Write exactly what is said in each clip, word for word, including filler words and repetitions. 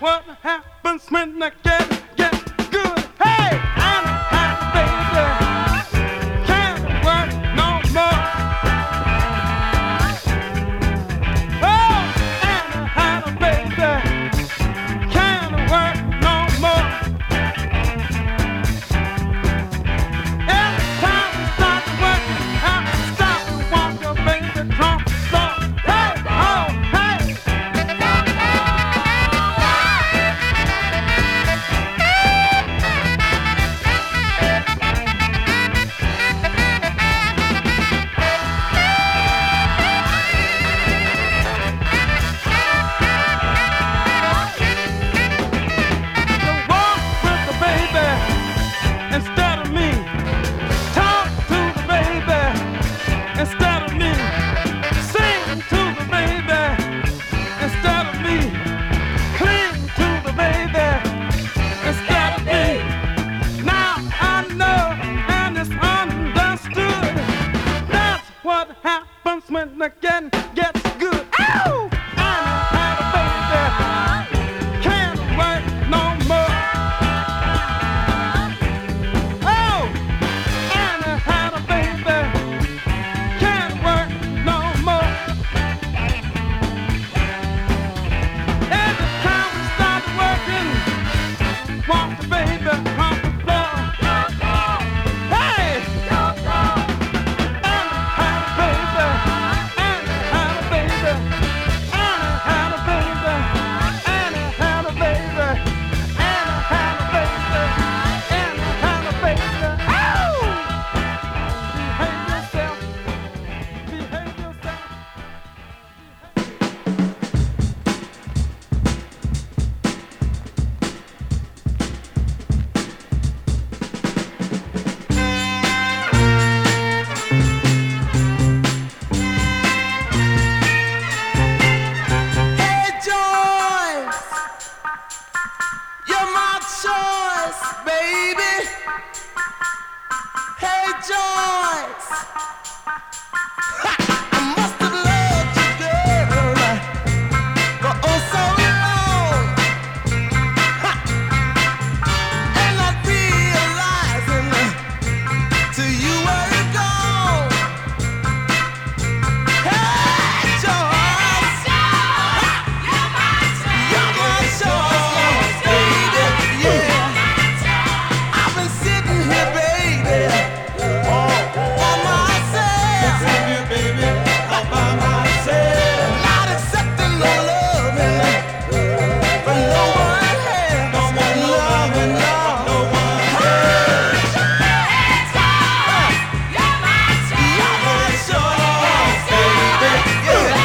what happens when I get, get good. Hey, I'm a happy baby. Can't work no more. Oh, I'm a happy baby. Can't work no more. Every time we start working, I stop and walk your baby drum slow. Hey, oh, hey. Walk with the baby instead of me. Talk to the baby instead of me. Sing to the baby instead of me. Cling to the baby instead of me. Now I know and it's understood. That's what happens when the getting gets good. Ow! I'm a happy baby. Can't wait no more. Oh, I'm a happy baby. Can't work no more. Every time we start working, walk the baby on the floor. Hey, I'm a happy baby. I'm a happy baby. I'm a happy baby. I'm a happy baby. I'm a happy baby. I'm a happy baby. Oh! Behave yourself. Behave yourself. Hey Joyce, you're my choice, baby. Hey Joyce, I must have loved you, girl, for oh so long, and not realizing till you were gone. Hey Joyce, you're my choice, baby. Yeah, I've been sitting here, baby, all by myself. Baby, all by myself. Not accepting no loving from no one else. No one loving, no, no one else. You're my choice, baby. Yeah.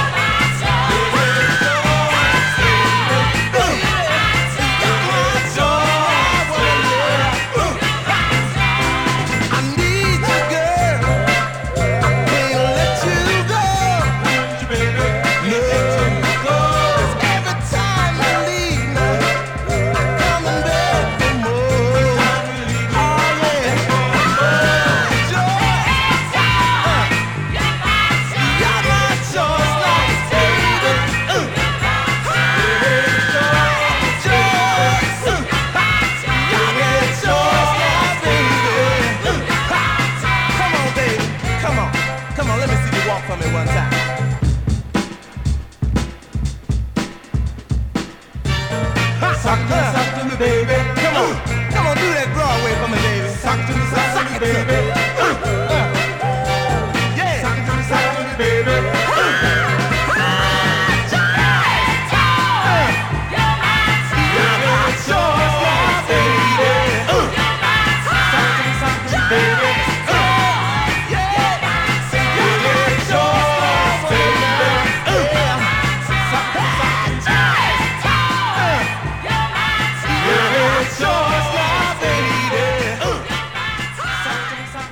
I need you, girl. Can't let you go. Cause every time you leave me, I'm coming back for more. Oh, yeah. Joy. You're my choice, like baby. Joyce. You're my choice, like baby. Come on, baby. Come on. Come on, let me see you walk for me one time. Sock to me, sock to me, baby. Come on. Come on, do that Broadway for me, baby. Sock to me, sock to me, baby. Uh, uh. Yeah. Sock to me, sock to me, baby. Uh. You're my choice, like baby. Uh. Sock to me, sock to me, baby. Uh. Yeah. You're my choice, baby. Uh. Sock to me, sock to me, baby. Uh. You're my choice, like baby. Uh. Sock to me, sock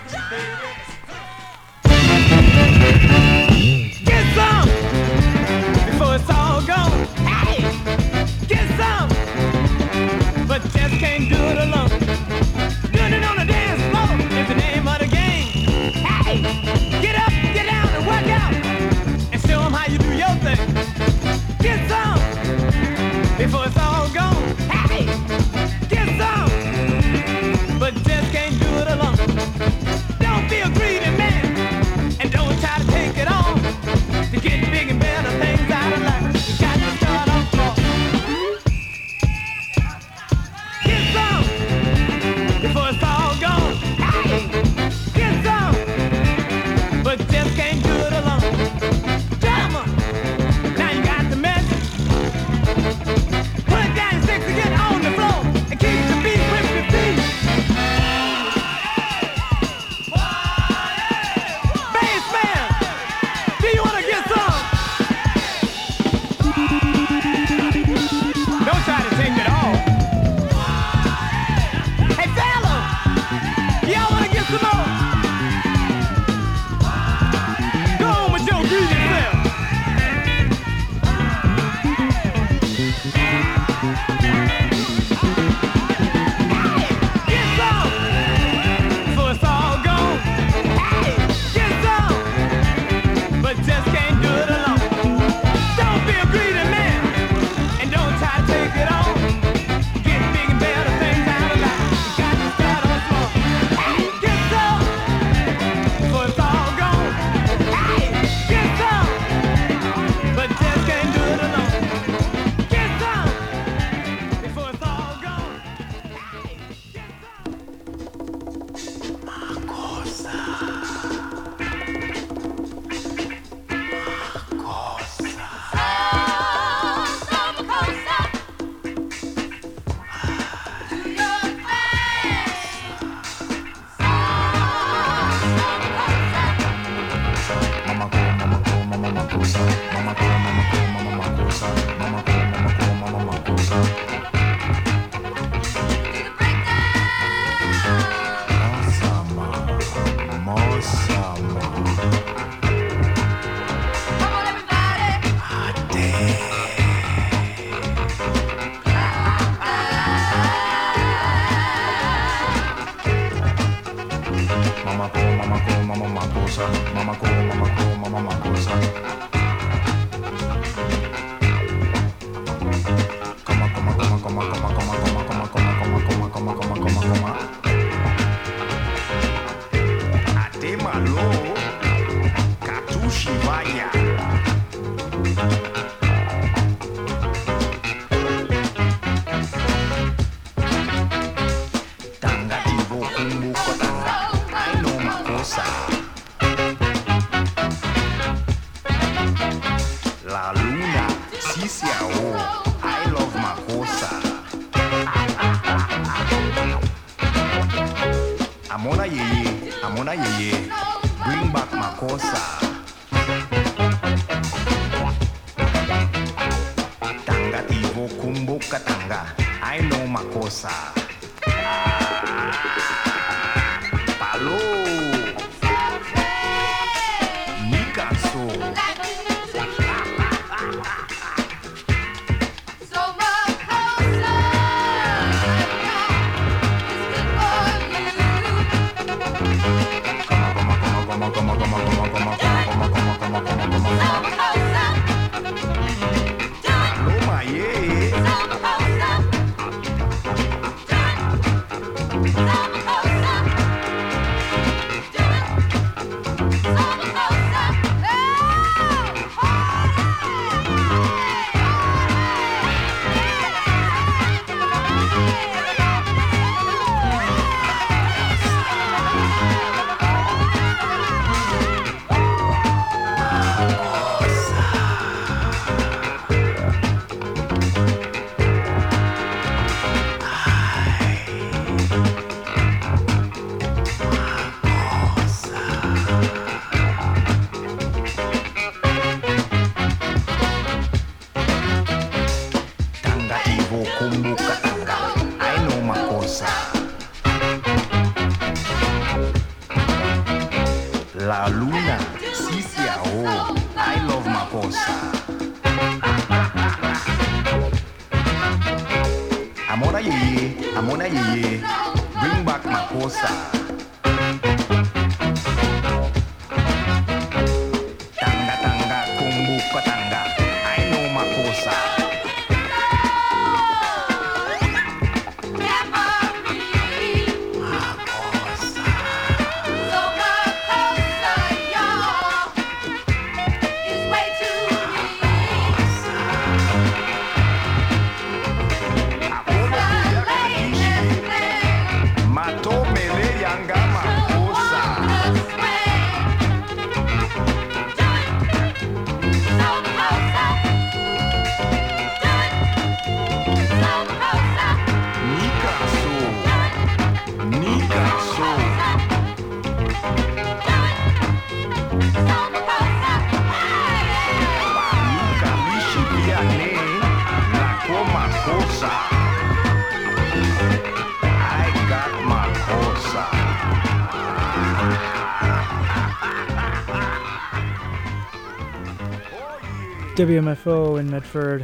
W M F O in Medford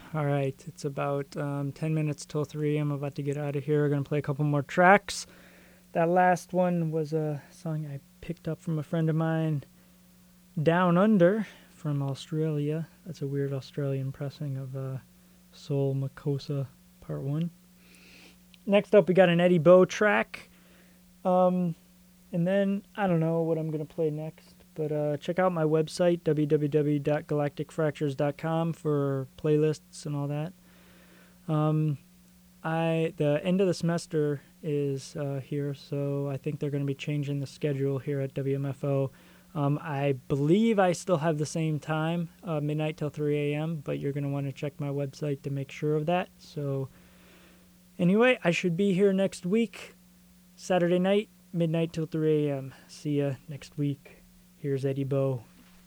All right, it's about um, ten minutes till three. I'm about to get out of here. We're going to play a couple more tracks. That last one was a song I picked up from a friend of mine, Down Under, from Australia. That's a weird Australian pressing of uh, Soul Makossa Part one. Next up, we got an Eddie Bo track. Um, and then, I don't know what I'm going to play next. But uh, check out my website, w w w dot galactic fractures dot com, for playlists and all that. Um, I the end of the semester is uh, here, so I think they're going to be changing the schedule here at W M F O. Um, I believe I still have the same time, uh, midnight till three a.m., but you're going to want to check my website to make sure of that. So anyway, I should be here next week, Saturday night, midnight till three a.m. See ya next week. Here's Eddie Bo.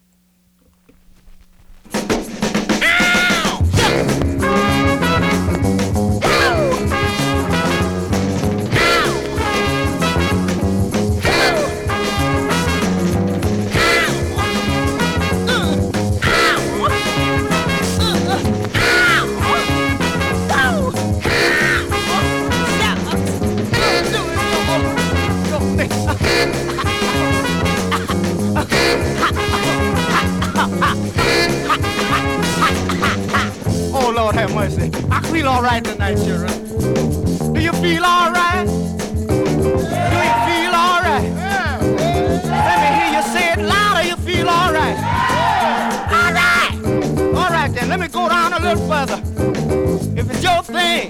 Oh, Lord have mercy. I feel all right tonight, children. Do you feel all right? Do you feel all right? Let me hear you say it louder. You feel all right? All right. All right, then. Let me go down a little further. If it's your thing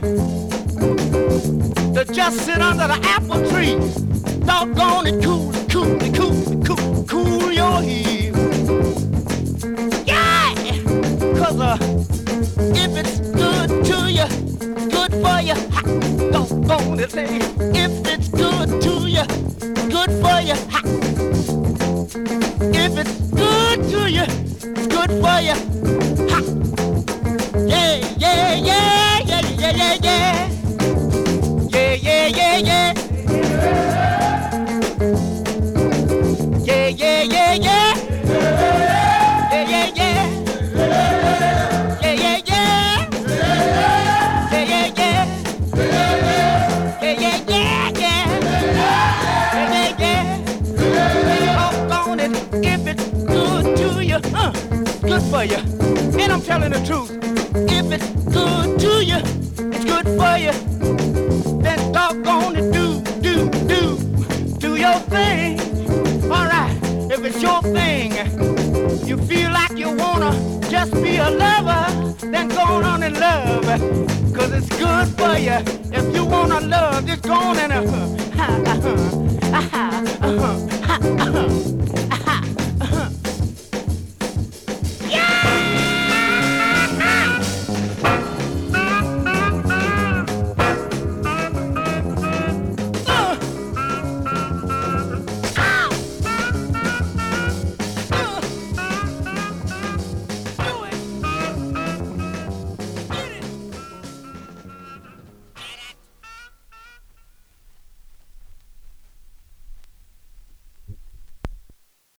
to just sit under the apple tree, doggone it, cool, cool, cool, cool, cool your heels. Yeah! Cause, uh, if it's good to you, good for you, ha, doggone it, hey. If it's good to you, good for you, ha. If it's good to you, it's good for you, ha. Yeah, yeah, yeah, yeah, yeah, yeah, yeah. Yeah, yeah, yeah, yeah. Yeah, yeah, yeah, yeah. Yeah, yeah, yeah. Yeah, yeah, yeah. Yeah, yeah, yeah. Yeah, yeah, yeah, yeah. Yeah, yeah, yeah. Doggone it, if it's good to you, uh, good for you. And I'm telling the truth. If it's good to you, it's good for you. Then doggone it, do, do, do, do your thing. All right, if it's your thing, you feel like you wanna just be a lover, then go on and love, cause it's good for you. If you wanna love, just go on and uh, uh, uh, uh, uh, uh, uh, uh, uh,